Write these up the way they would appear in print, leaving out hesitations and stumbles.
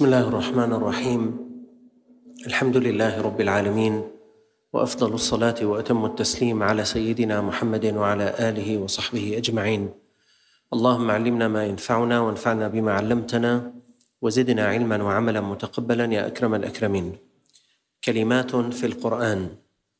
بسم الله الرحمن الرحيم. الحمد لله رب العالمين، وأفضل الصلاة وأتم التسليم على سيدنا محمد وعلى آله وصحبه أجمعين. اللهم علمنا ما ينفعنا وانفعنا بما علمتنا وزدنا علما وعملا متقبلا يا أكرم الأكرمين. كلمات في القرآن: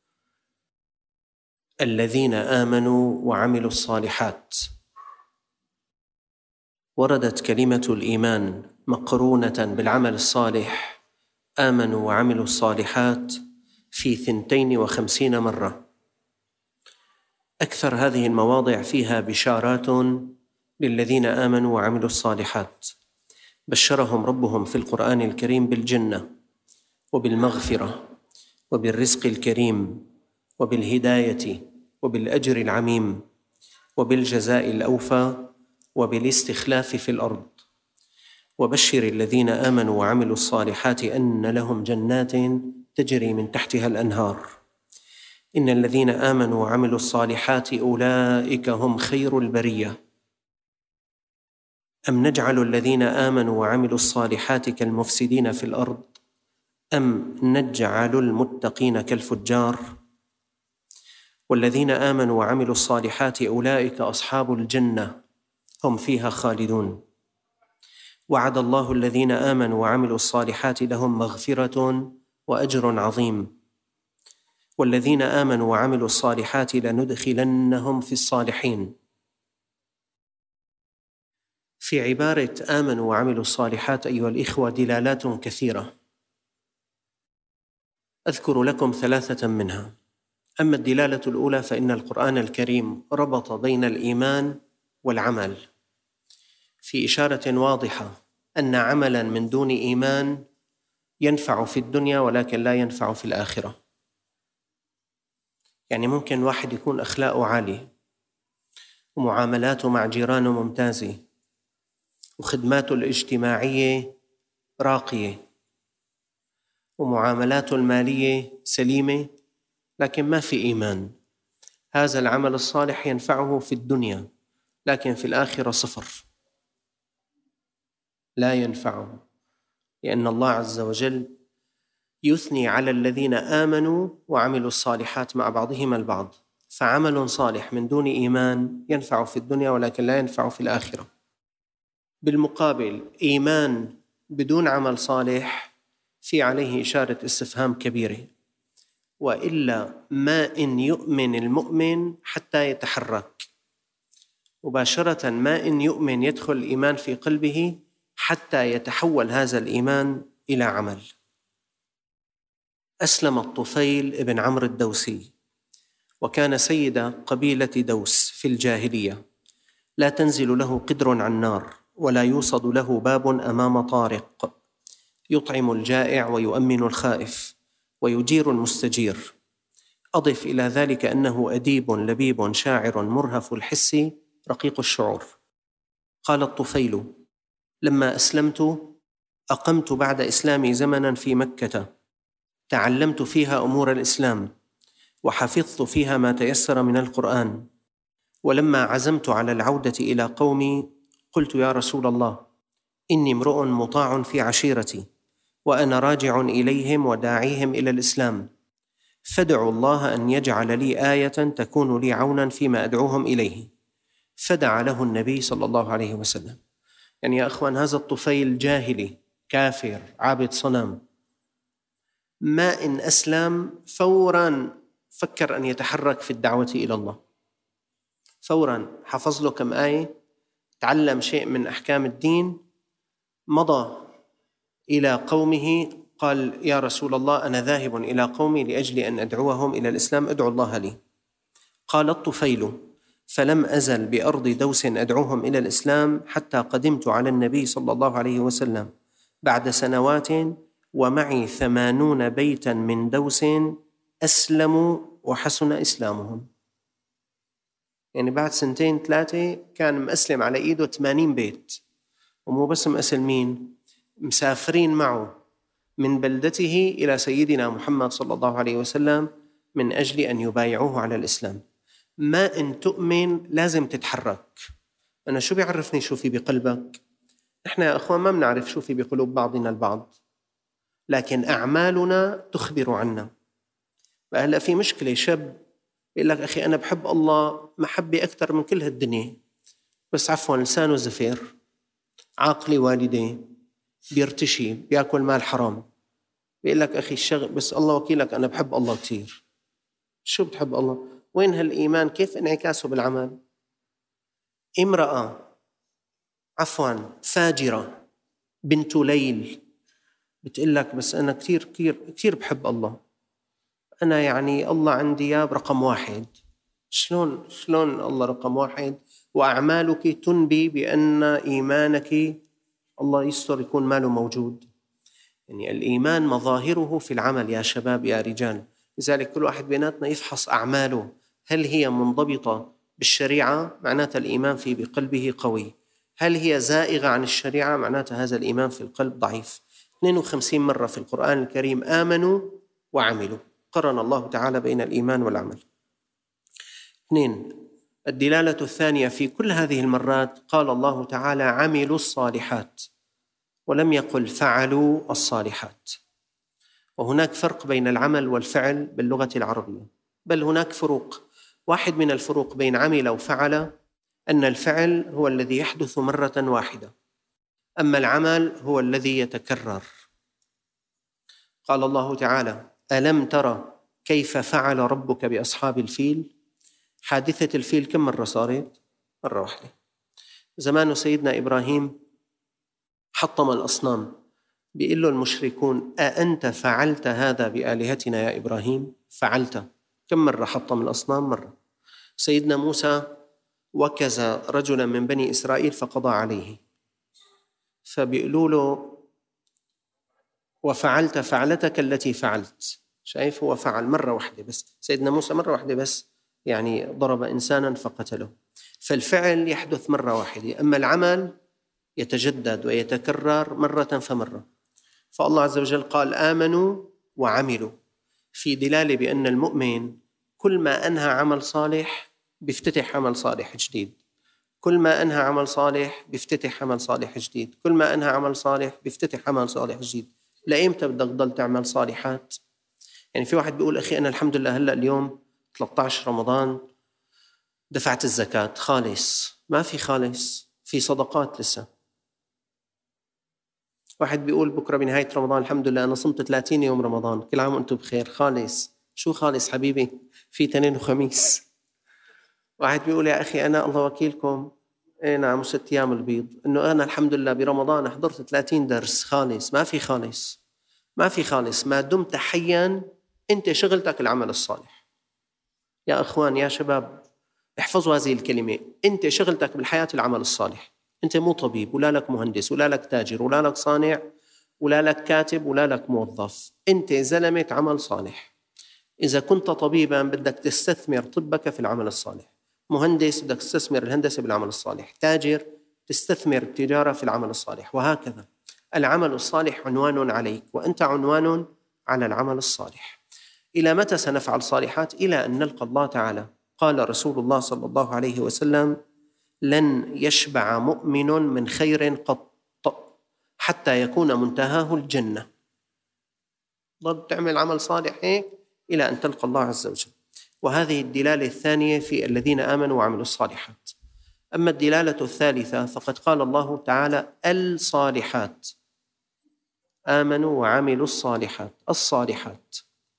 الذين آمنوا وعملوا الصالحات. وردت كلمة الإيمان مقرونة بالعمل الصالح، آمنوا وعملوا الصالحات، في 52 مرة. أكثر هذه المواضع فيها بشارات للذين آمنوا وعملوا الصالحات. بشرهم ربهم في القرآن الكريم بالجنة وبالمغفرة وبالرزق الكريم وبالهداية وبالأجر العميم وبالجزاء الأوفى وبالاستخلاف في الأرض. وبشر الذين آمنوا وعملوا الصالحات أن لهم جنات تجري من تحتها الأنهار. إن الذين آمنوا وعملوا الصالحات أولئك هم خير البرية. أم نجعل الذين آمنوا وعملوا الصالحات كالمفسدين في الأرض أم نجعل المتقين كالفجار. والذين آمنوا وعملوا الصالحات أولئك أصحاب الجنة هم فيها خالدون. وعد الله الذين آمنوا وعملوا الصالحات لهم مغفرة وأجر عظيم. والذين آمنوا وعملوا الصالحات لندخلنهم في الصالحين. في عبارة آمنوا وعملوا الصالحات أيها الإخوة دلالات كثيرة، أذكر لكم 3 منها. أما الدلالة الأولى فإن القرآن الكريم ربط بين الإيمان والعمل في إشارة واضحة أن عملاً من دون إيمان ينفع في الدنيا ولكن لا ينفع في الآخرة. يعني ممكن واحد يكون أخلاقه عالية ومعاملاته مع جيرانه ممتازة وخدماته الاجتماعية راقية ومعاملاته المالية سليمة، لكن ما في إيمان. هذا العمل الصالح ينفعه في الدنيا لكن في الآخرة صفر، لا ينفعه، لأن الله عز وجل يثني على الذين آمنوا وعملوا الصالحات مع بعضهم البعض. فعمل صالح من دون إيمان ينفع في الدنيا ولكن لا ينفع في الآخرة. بالمقابل إيمان بدون عمل صالح في عليه إشارة استفهام كبيرة. وإلا ما إن يؤمن المؤمن حتى يتحرك، مباشرة ما إن يؤمن يدخل الإيمان في قلبه حتى يتحول هذا الإيمان إلى عمل. أسلم الطفيل بن عمرو الدوسي، وكان سيد قبيلة دوس في الجاهلية، لا تنزل له قدر عن نار ولا يوصد له باب أمام طارق، يطعم الجائع ويؤمن الخائف ويجير المستجير. أضف إلى ذلك أنه أديب لبيب شاعر مرهف الحس رقيق الشعور. قال الطفيل: لما أسلمت أقمت بعد إسلامي زمناً في مكة، تعلمت فيها أمور الإسلام وحفظت فيها ما تيسر من القرآن. ولما عزمت على العودة إلى قومي قلت: يا رسول الله، إني امرؤ مطاع في عشيرتي وأنا راجع إليهم وداعيهم إلى الإسلام، فادعوا الله أن يجعل لي آية تكون لي عوناً فيما أدعوهم إليه. فدعا له النبي صلى الله عليه وسلم. يعني يا أخوان، هذا الطفيل جاهلي كافر عابد صنم، ما إن أسلم فوراً فكر أن يتحرك في الدعوة إلى الله، فوراً حفظ له كم آية، تعلم شيء من أحكام الدين، مضى إلى قومه قال: يا رسول الله، أنا ذاهب إلى قومي لأجل أن أدعوهم إلى الإسلام، ادعو الله لي. قال الطفيل: فلم أزل بأرض دوس أدعوهم إلى الإسلام حتى قدمت على النبي صلى الله عليه وسلم بعد سنوات، ومعي 80 بيتا من دوس أسلموا وحسن إسلامهم. يعني بعد 2-3 كان مأسلم على إيده 80 بيت، ومو بس مأسلمين، مسافرين معه من بلدته إلى سيدنا محمد صلى الله عليه وسلم من أجل أن يبايعوه على الإسلام. ما إن تؤمن لازم تتحرك. أنا شو بيعرفني شو في بقلبك؟ إحنا يا أخوان ما بنعرف شو في بقلوب بعضنا البعض، لكن أعمالنا تخبر عنا. هلا في مشكلة، شاب بيقول لك أخي أنا بحب الله محبة أكثر من كل هالدنيا، بس عفوا لسانه زفير، عاقلي والديه، بيرتشي، بياكل مال حرام. بيقول لك أخي الشغل بس الله وكيلك أنا بحب الله كثير. شو بتحب الله؟ وين هالإيمان؟ كيف انعكاسه بالعمل؟ امرأة فاجرة بنت ليل بتقول لك بس أنا كثير كثير كثير بحب الله، أنا يعني الله عندي يا رقم واحد. شلون الله رقم واحد وأعمالك تنبي بأن إيمانك الله يستر يكون ماله موجود؟ يعني الإيمان مظاهره في العمل يا شباب يا رجال. لذلك كل واحد بيناتنا يفحص أعماله، هل هي منضبطة بالشريعة؟ معناتها الإيمان في بقلبه قوي. هل هي زائغة عن الشريعة؟ معناتها هذا الإيمان في القلب ضعيف. 52 مرة في القرآن الكريم آمنوا وعملوا، قرن الله تعالى بين الإيمان والعمل. 2. الدلالة الثانية في كل هذه المرات قال الله تعالى عملوا الصالحات، ولم يقل فعلوا الصالحات. وهناك فرق بين العمل والفعل باللغة العربية، بل هناك فروق. واحد من الفروق بين عمل وفعل أن الفعل هو الذي يحدث مرة واحدة، أما العمل هو الذي يتكرر. قال الله تعالى ألم ترى كيف فعل ربك بأصحاب الفيل؟ حادثة الفيل كم مرة صارت؟ مرة واحدة. زمان سيدنا إبراهيم حطم الأصنام، بيقول له المشركون أأنت فعلت هذا بآلهتنا يا إبراهيم؟ فعلت. كم مرة حطم الأصنام؟ مرة. سيدنا موسى وكز رجلا من بني إسرائيل فقضى عليه، فبيقولوا له وفعلت فعلتك التي فعلت. شايف؟ هو فعل مرة واحدة بس، سيدنا موسى مرة واحدة بس، يعني ضرب إنسانا فقتله. فالفعل يحدث مرة واحدة، أما العمل يتجدد ويتكرر مرة فمرة. فالله عز وجل قال آمنوا وعملوا، في دلالة بأن المؤمن كل ما أنهى عمل صالح بيفتتح عمل صالح جديد، كل ما أنهى عمل صالح بيفتتح عمل صالح جديد، كل ما أنهى عمل صالح بيفتتح عمل صالح جديد. لأيمتى بدك تضل تعمل صالحات؟ يعني في واحد بيقول أخي أنا الحمد لله هلأ اليوم 13 رمضان دفعت الزكاة خالص. ما في خالص، في صدقات لسه. واحد بيقول بكرة بنهاية رمضان الحمد لله أنا صمت 30 يوم رمضان، كل عام وأنتم بخير. خالص؟ شو خالص حبيبي؟ في اثنين وخميس. واحد بيقول يا أخي أنا الله وكيلكم نعم 6 أيام البيض، إنه أنا الحمد لله برمضان حضرت 30 درس. خالص؟ ما في خالص، ما في خالص. ما دمت حيا أنت شغلتك العمل الصالح. يا أخوان يا شباب احفظوا هذه الكلمة، أنت شغلتك بالحياة العمل الصالح. أنت مو طبيب ولا لك مهندس ولا لك تاجر ولا لك صانع ولا لك كاتب ولا لك موظف، أنت زلمة عمل صالح. إذا كنت طبيبا بدك تستثمر طبك في العمل الصالح، مهندس بدك تستثمر الهندسة بالعمل الصالح، تاجر تستثمر التجارة في العمل الصالح، وهكذا. العمل الصالح عنوان عليك وأنت عنوان على العمل الصالح. إلى متى سنفعل صالحات؟ إلى أن نلقى الله تعالى. قال رسول الله صلى الله عليه وسلم لن يشبع مؤمن من خير قط حتى يكون منتهاه الجنة. ضل تعمل عمل صالح هيك إلى أن تلقى الله عز وجل. وهذه الدلالة الثانية في الذين آمنوا وعملوا الصالحات. أما الدلالة الثالثة فقد قال الله تعالى الصالحات، آمنوا وعملوا الصالحات. الصالحات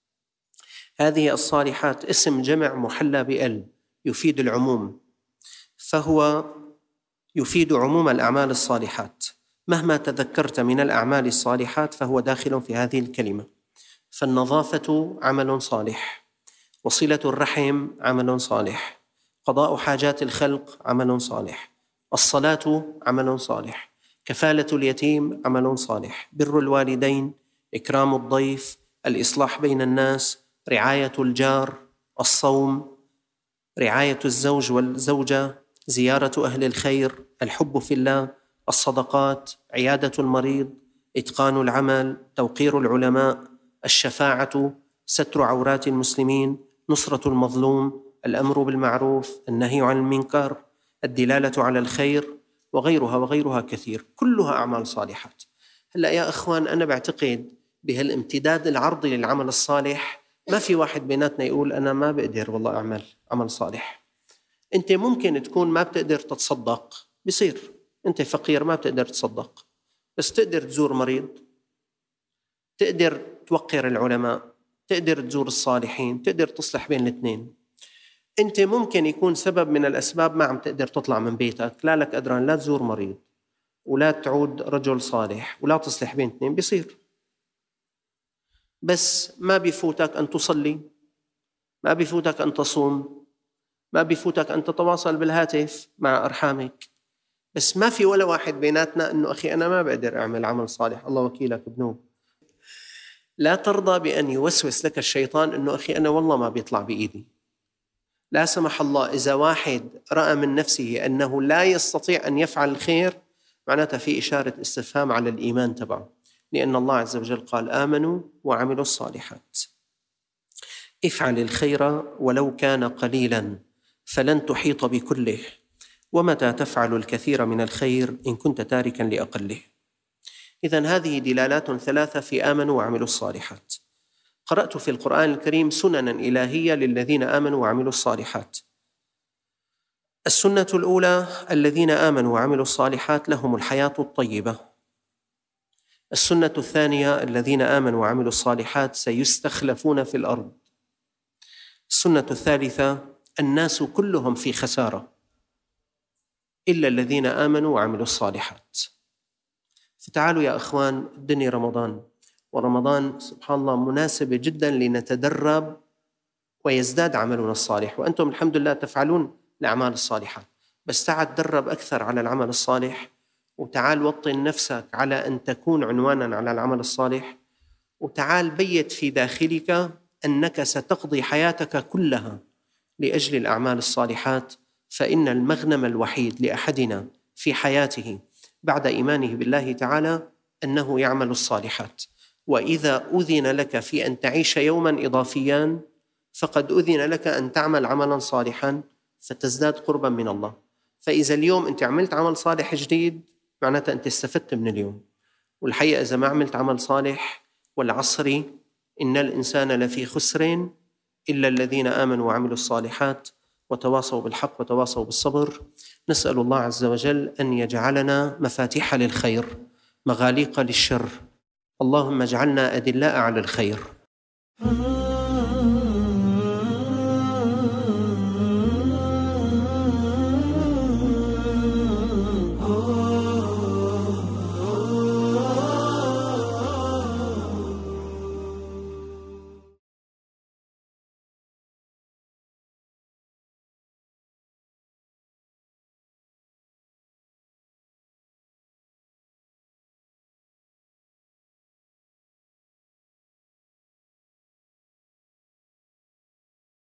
هذه الصالحات اسم جمع محلى بأل يفيد العموم، فهو يفيد عموم الأعمال الصالحات. مهما تذكرت من الأعمال الصالحات فهو داخل في هذه الكلمة. فالنظافة عمل صالح، وصلة الرحم عمل صالح، قضاء حاجات الخلق عمل صالح، الصلاة عمل صالح، كفالة اليتيم عمل صالح، بر الوالدين، إكرام الضيف، الإصلاح بين الناس، رعاية الجار، الصوم، رعاية الزوج والزوجة، زيارة أهل الخير، الحب في الله، الصدقات، عيادة المريض، إتقان العمل، توقير العلماء، الشفاعة، ستر عورات المسلمين، نصرة المظلوم، الأمر بالمعروف، النهي عن المنكر، الدلالة على الخير، وغيرها وغيرها كثير، كلها أعمال صالحات. هلأ يا أخوان، أنا بعتقد بهالامتداد العرضي للعمل الصالح ما في واحد بيناتنا يقول أنا ما بقدر والله أعمل عمل صالح. أنت ممكن تكون ما بتقدر تتصدق، بصير أنت فقير ما بتقدر تصدق، بس تقدر تزور مريض، تقدر توقر العلماء، تقدر تزور الصالحين، تقدر تصلح بين الاثنين. أنت ممكن يكون سبب من الأسباب ما عم تقدر تطلع من بيتك، لا لك قدران لا تزور مريض ولا تعود رجل صالح ولا تصلح بين اثنين، بيصير. بس ما بيفوتك أن تصلي، ما بيفوتك أن تصوم، ما بيفوتك أن تتواصل بالهاتف مع أرحامك. بس ما في ولا واحد بيناتنا أنه أخي أنا ما بقدر أعمل عمل صالح، الله وكيلك بنوب. لا ترضى بأن يوسوس لك الشيطان أنه أخي أنا والله ما بيطلع بإيدي. لا سمح الله إذا واحد رأى من نفسه أنه لا يستطيع أن يفعل الخير، معناتها في إشارة استفهام على الإيمان تبعه، لأن الله عز وجل قال آمنوا وعملوا الصالحات. افعل الخير ولو كان قليلا فلن تحيط بكله، ومتى تفعل الكثير من الخير إن كنت تاركا لأقله. إذن هذه دلالات ثلاثة في آمنوا وعملوا الصالحات. قرأت في القرآن الكريم سننا إلهية للذين آمنوا وعملوا الصالحات. السنة الأولى: الذين آمنوا وعملوا الصالحات لهم الحياة الطيبة. السنة الثانية: الذين آمنوا وعملوا الصالحات سيستخلفون في الأرض. السنة الثالثة: الناس كلهم في خسارة إلا الذين آمنوا وعملوا الصالحات. فتعالوا يا أخوان، الدنيا رمضان، ورمضان سبحان الله مناسبة جدا لنتدرب ويزداد عملنا الصالح، وأنتم الحمد لله تفعلون الأعمال الصالحة، بس تعال تدرب أكثر على العمل الصالح، وتعال وطن نفسك على أن تكون عنوانا على العمل الصالح، وتعال بيت في داخلك أنك ستقضي حياتك كلها لأجل الأعمال الصالحات، فإن المغنم الوحيد لأحدنا في حياته بعد إيمانه بالله تعالى أنه يعمل الصالحات. وإذا أذن لك في أن تعيش يوما إضافيا فقد أذن لك أن تعمل عملا صالحا فتزداد قربا من الله. فإذا اليوم أنت عملت عمل صالح جديد معناتها أنت استفدت من اليوم. والحقيقة إذا ما عملت عمل صالح، والعصر إن الإنسان لفي خسر إلا الذين آمنوا وعملوا الصالحات وتواصوا بالحق وتواصوا بالصبر. نسأل الله عز وجل أن يجعلنا مفاتيح للخير مغاليق للشر. اللهم اجعلنا أدلاء على الخير.